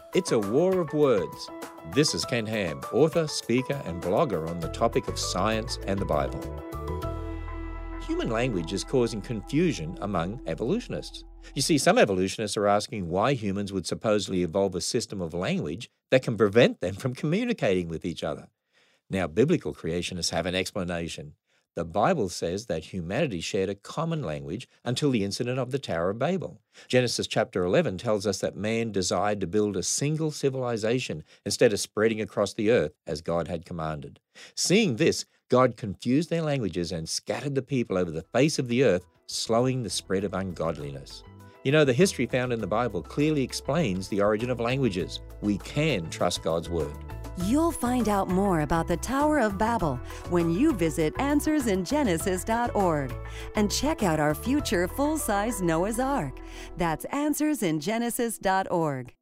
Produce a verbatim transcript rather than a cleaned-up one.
It's a war of words. This is Ken Ham, author, speaker, and blogger on the topic of science and the Bible. Human language is causing confusion among evolutionists. You see, some evolutionists are asking why humans would supposedly evolve a system of language that can prevent them from communicating with each other. Now, biblical creationists have an explanation. The Bible says that humanity shared a common language until the incident of the Tower of Babel. Genesis chapter eleven tells us that man desired to build a single civilization instead of spreading across the earth as God had commanded. Seeing this, God confused their languages and scattered the people over the face of the earth, slowing the spread of ungodliness. You know, the history found in the Bible clearly explains the origin of languages. We can trust God's word. You'll find out more about the Tower of Babel when you visit answers in genesis dot org and check out our future full-size Noah's Ark. That's answers in genesis dot org.